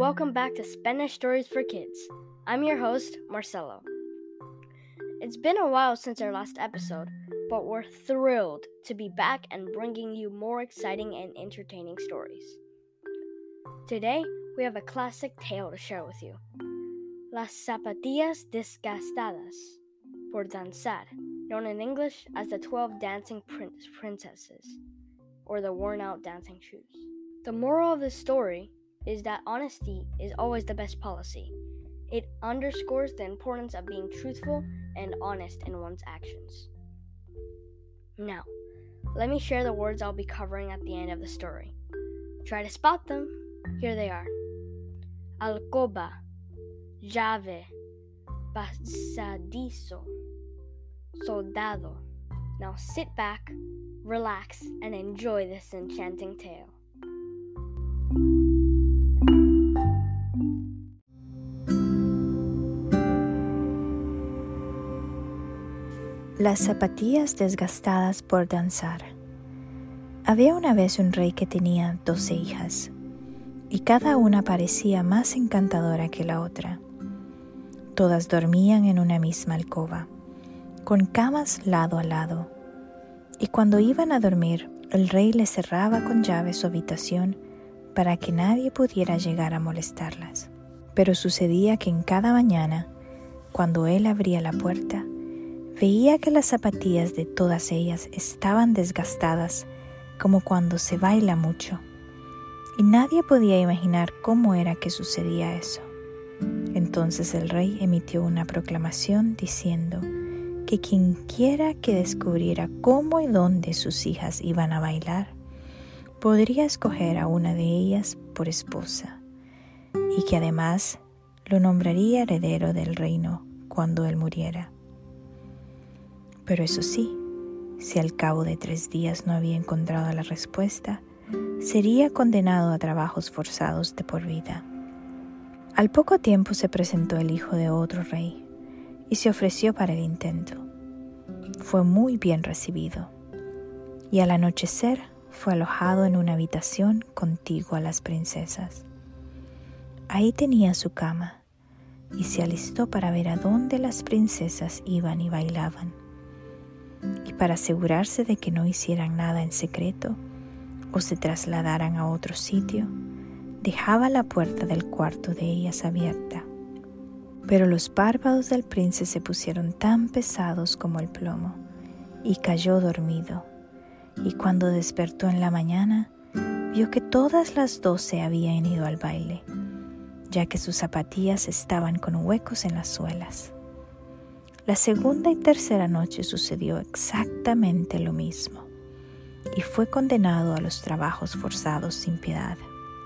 welcome back to Spanish Stories for Kids. I'm your host, Marcelo. It's been a while since our last episode, but we're thrilled to be back and bringing you more exciting and entertaining stories. Today, we have a classic tale to share with you. Las zapatillas desgastadas por danzar, known in English as the 12 Dancing Princesses, or the worn-out dancing shoes. The moral of this story is that honesty is always the best policy. It underscores the importance of being truthful and honest in one's actions. Now, let me share the words I'll be covering at the end of the story. Try to spot them. Here they are. Alcoba, llave, pasadizo, soldado. Now sit back, relax, and enjoy this enchanting tale. Las zapatillas desgastadas por danzar. Había una vez un rey que tenía 12 hijas, y cada una parecía más encantadora que la otra. Todas dormían en una misma alcoba, con camas lado a lado, y cuando iban a dormir, el rey les cerraba con llave su habitación para que nadie pudiera llegar a molestarlas. Pero sucedía que en cada mañana, cuando él abría la puerta, veía que las zapatillas de todas ellas estaban desgastadas como cuando se baila mucho, y nadie podía imaginar cómo era que sucedía eso. Entonces el rey emitió una proclamación diciendo que quienquiera que descubriera cómo y dónde sus hijas iban a bailar, podría escoger a una de ellas por esposa, y que además lo nombraría heredero del reino cuando él muriera. Pero eso sí, si al cabo de 3 días no había encontrado la respuesta, sería condenado a trabajos forzados de por vida. Al poco tiempo se presentó el hijo de otro rey y se ofreció para el intento. Fue muy bien recibido y al anochecer fue alojado en una habitación contigua a las princesas. Ahí tenía su cama y se alistó para ver a dónde las princesas iban y bailaban. Y para asegurarse de que no hicieran nada en secreto o se trasladaran a otro sitio, dejaba la puerta del cuarto de ellas abierta. Pero los párpados del príncipe se pusieron tan pesados como el plomo, y cayó dormido, y cuando despertó en la mañana, vio que todas las 12 habían ido al baile, ya que sus zapatillas estaban con huecos en las suelas. La segunda y tercera noche sucedió exactamente lo mismo, y fue condenado a los trabajos forzados sin piedad.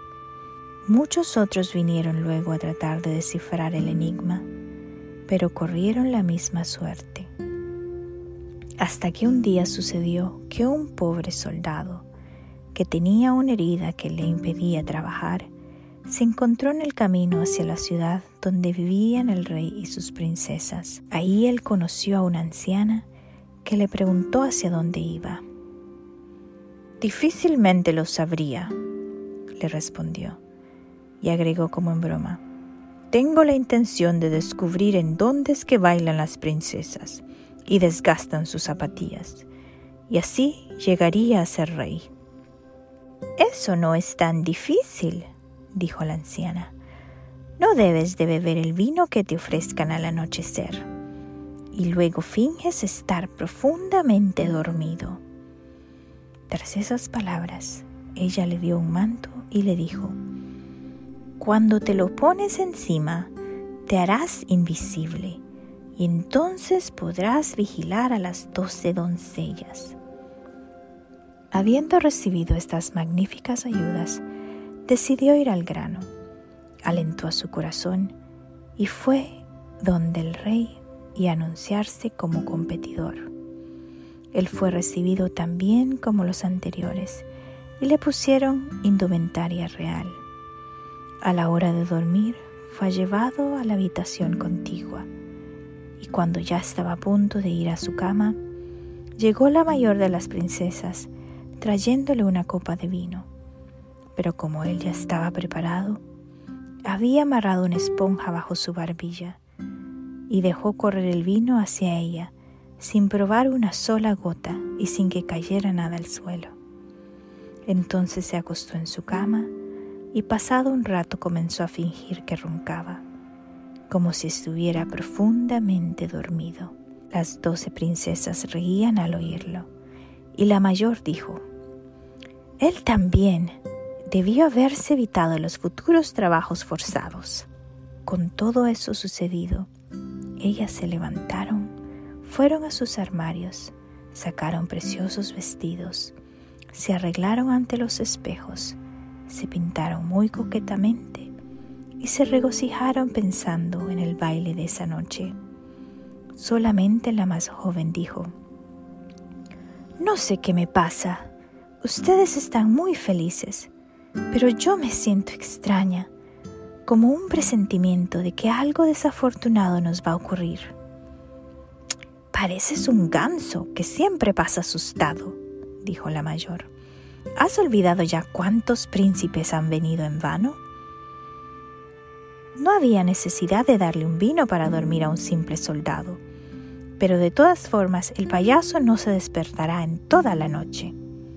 Muchos otros vinieron luego a tratar de descifrar el enigma, pero corrieron la misma suerte. Hasta que un día sucedió que un pobre soldado, que tenía una herida que le impedía trabajar, se encontró en el camino hacia la ciudad donde vivían el rey y sus princesas. Ahí él conoció a una anciana que le preguntó hacia dónde iba. «Difícilmente lo sabría», le respondió, y agregó como en broma, «Tengo la intención de descubrir en dónde es que bailan las princesas y desgastan sus zapatillas, y así llegaría a ser rey». «Eso no es tan difícil», dijo la anciana. «No debes de beber el vino que te ofrezcan al anochecer, y luego finges estar profundamente dormido». Tras esas palabras, ella le dio un manto y le dijo: «Cuando te lo pones encima, te harás invisible, y entonces podrás vigilar a las 12 doncellas». Habiendo recibido estas magníficas ayudas, decidió ir al grano, alentó a su corazón y fue donde el rey y anunciarse como competidor. Él fue recibido tan bien como los anteriores y le pusieron indumentaria real. A la hora de dormir fue llevado a la habitación contigua y cuando ya estaba a punto de ir a su cama, llegó la mayor de las princesas trayéndole una copa de vino. Pero como él ya estaba preparado, Había amarrado una esponja bajo su barbilla y dejó correr el vino hacia ella sin probar una sola gota y sin que cayera nada al suelo. Entonces se acostó en su cama y pasado un rato comenzó a fingir que roncaba, como si estuviera profundamente dormido. Las 12 princesas reían al oírlo, y la mayor dijo: «Él también debió haberse evitado los futuros trabajos forzados». Con todo eso sucedido, ellas se levantaron, fueron a sus armarios, sacaron preciosos vestidos, se arreglaron ante los espejos, se pintaron muy coquetamente y se regocijaron pensando en el baile de esa noche. Solamente la más joven dijo: «No sé qué me pasa. Ustedes están muy felices, pero yo me siento extraña, como un presentimiento de que algo desafortunado nos va a ocurrir». «Pareces un ganso que siempre pasa asustado», dijo la mayor. «¿Has olvidado ya cuántos príncipes han venido en vano?» No había necesidad de darle un vino para dormir a un simple soldado, pero de todas formas el payaso no se despertará en toda la noche.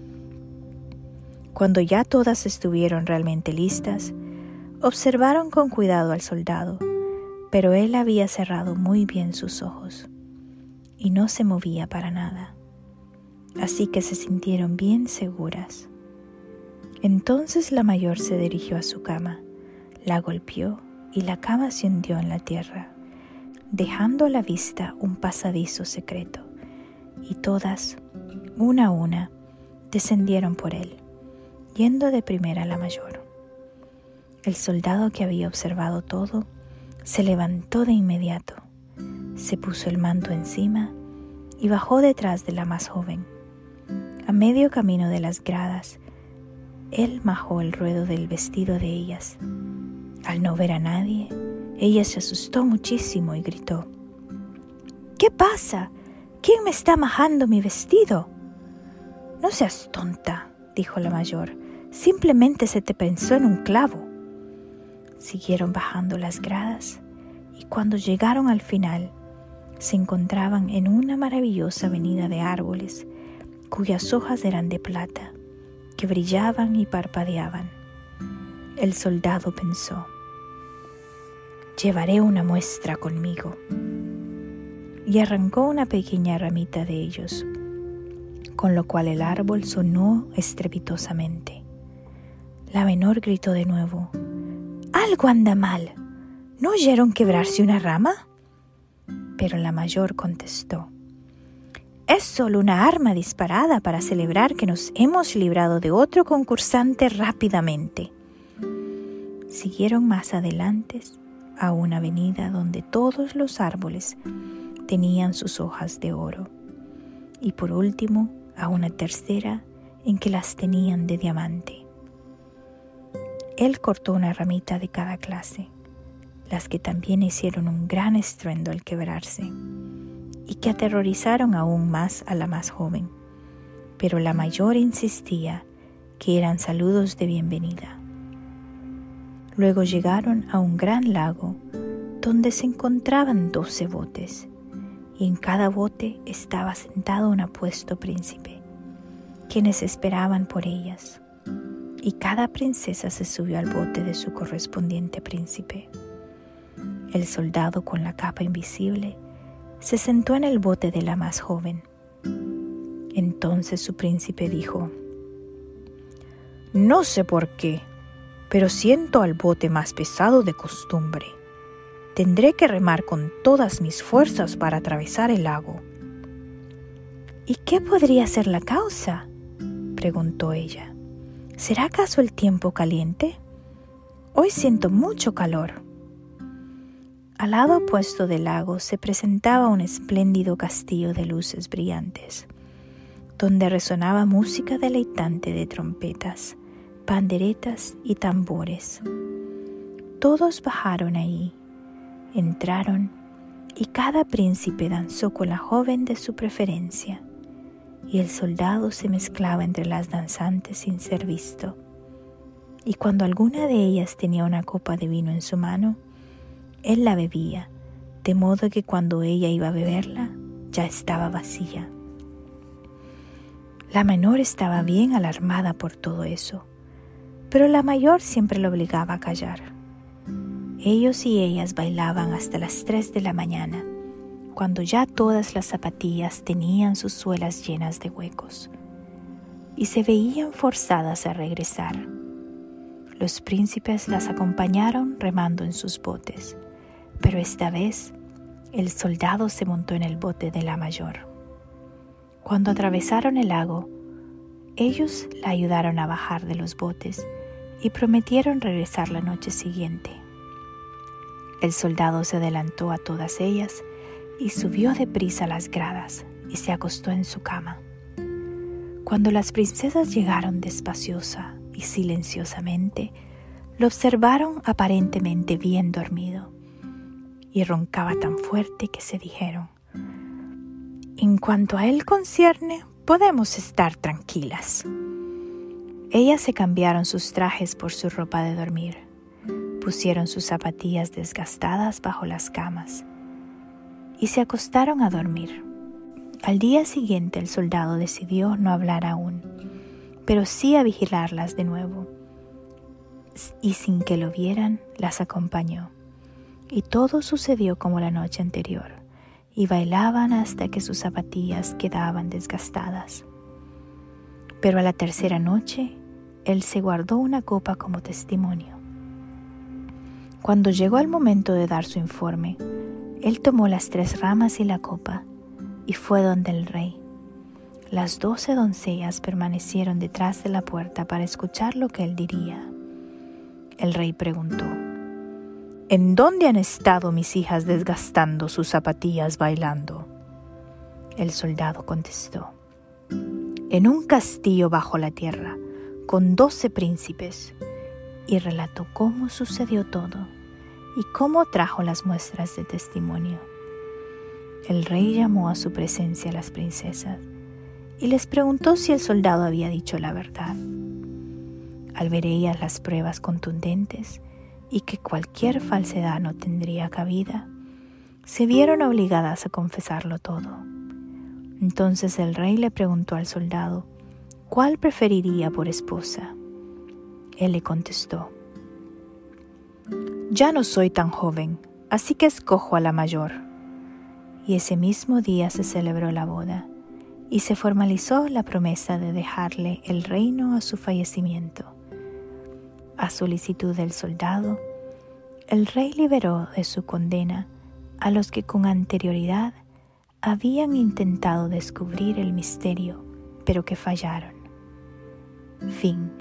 Cuando ya todas estuvieron realmente listas, observaron con cuidado al soldado, pero él había cerrado muy bien sus ojos y no se movía para nada, así que se sintieron bien seguras. Entonces la mayor se dirigió a su cama, la golpeó y la cama se hundió en la tierra, dejando a la vista un pasadizo secreto, y todas, una a una, descendieron por él, yendo de primera la mayor. El soldado, que había observado todo, se levantó de inmediato, se puso el manto encima y bajó detrás de la más joven. A medio camino de las gradas, él majó el ruedo del vestido de ellas. Al no ver a nadie, ella se asustó muchísimo y gritó: «¿Qué pasa? ¿Quién me está majando mi vestido?» «No seas tonta», dijo la mayor, «simplemente se te pensó en un clavo». Siguieron bajando las gradas y cuando llegaron al final, se encontraban en una maravillosa avenida de árboles cuyas hojas eran de plata, que brillaban y parpadeaban. El soldado pensó: «Llevaré una muestra conmigo», y arrancó una pequeña ramita de ellos, con lo cual el árbol sonó estrepitosamente. La menor gritó de nuevo: «Algo anda mal. ¿No oyeron quebrarse una rama?» Pero la mayor contestó: «Es solo una arma disparada para celebrar que nos hemos librado de otro concursante rápidamente». Siguieron más adelante a una avenida donde todos los árboles tenían sus hojas de oro, y por último a una tercera en que las tenían de diamante. Él cortó una ramita de cada clase, las que también hicieron un gran estruendo al quebrarse, y que aterrorizaron aún más a la más joven, pero la mayor insistía que eran saludos de bienvenida. Luego llegaron a un gran lago donde se encontraban 12 botes, y en cada bote estaba sentado un apuesto príncipe, quienes esperaban por ellas, y cada princesa se subió al bote de su correspondiente príncipe. El soldado con la capa invisible se sentó en el bote de la más joven. Entonces su príncipe dijo: «No sé por qué, pero siento al bote más pesado de costumbre. Tendré que remar con todas mis fuerzas para atravesar el lago». «¿Y qué podría ser la causa?», preguntó ella. «¿Será acaso el tiempo caliente? Hoy siento mucho calor». Al lado opuesto del lago se presentaba un espléndido castillo de luces brillantes, donde resonaba música deleitante de trompetas, panderetas y tambores. Todos bajaron ahí, entraron, y cada príncipe danzó con la joven de su preferencia, y el soldado se mezclaba entre las danzantes sin ser visto. y cuando alguna de ellas tenía una copa de vino en su mano, él la bebía, de modo que cuando ella iba a beberla, ya estaba vacía. La menor estaba bien alarmada por todo eso, pero la mayor siempre la obligaba a callar. Ellos y ellas bailaban hasta las 3 de la mañana, cuando ya todas las zapatillas tenían sus suelas llenas de huecos, y se veían forzadas a regresar. Los príncipes las acompañaron remando en sus botes, pero esta vez el soldado se montó en el bote de la mayor. Cuando atravesaron el lago, ellos la ayudaron a bajar de los botes y prometieron regresar la noche siguiente. El soldado se adelantó a todas ellas y subió deprisa las gradas y se acostó en su cama. Cuando las princesas llegaron despaciosa y silenciosamente, lo observaron aparentemente bien dormido y roncaba tan fuerte que se dijeron: «En cuanto a él concierne, podemos estar tranquilas». Ellas se cambiaron sus trajes por su ropa de dormir, pusieron sus zapatillas desgastadas bajo las camas y se acostaron a dormir. Al día siguiente el soldado decidió no hablar aún, pero sí a vigilarlas de nuevo, y sin que lo vieran las acompañó. Y todo sucedió como la noche anterior, y bailaban hasta que sus zapatillas quedaban desgastadas. Pero a la tercera noche, él se guardó una copa como testimonio. Cuando llegó el momento de dar su informe, él tomó las 3 ramas y la copa, y fue donde el rey. Las 12 doncellas permanecieron detrás de la puerta para escuchar lo que él diría. El rey preguntó: «¿En dónde han estado mis hijas desgastando sus zapatillas bailando?». El soldado contestó: «En un castillo bajo la tierra, con 12 príncipes», y relató cómo sucedió todo y cómo trajo las muestras de testimonio. El rey llamó a su presencia a las princesas y les preguntó si el soldado había dicho la verdad. Al ver ellas las pruebas contundentes y que cualquier falsedad no tendría cabida, se vieron obligadas a confesarlo todo. Entonces el rey le preguntó al soldado cuál preferiría por esposa. Él le contestó: «Ya no soy tan joven, así que escojo a la mayor». Y ese mismo día se celebró la boda y se formalizó la promesa de dejarle el reino a su fallecimiento. A solicitud del soldado, el rey liberó de su condena a los que con anterioridad habían intentado descubrir el misterio, pero que fallaron. Fin.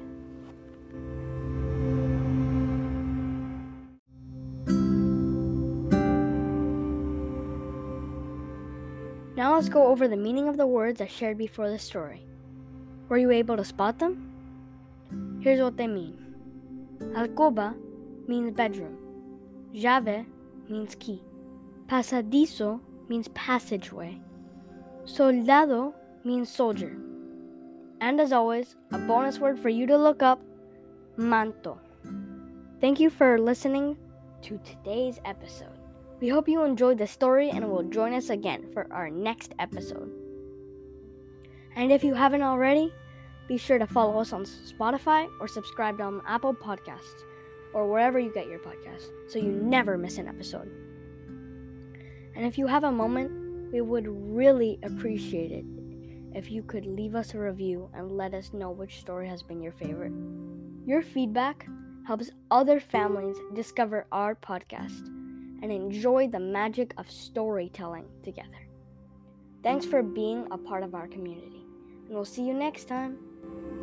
Now let's go over the meaning of the words I shared before the story. Were you able to spot them? Here's what they mean. Alcoba means bedroom. Llave means key. Pasadizo means passageway. Soldado means soldier. And as always, a bonus word for you to look up: manto. Thank you for listening to today's episode. We hope you enjoyed the story and will join us again for our next episode. And if you haven't already, be sure to follow us on Spotify or subscribe on Apple Podcasts or wherever you get your podcasts so you never miss an episode. And if you have a moment, we would really appreciate it if you could leave us a review and let us know which story has been your favorite. Your feedback helps other families discover our podcast and enjoy the magic of storytelling together. Thanks for being a part of our community, and we'll see you next time.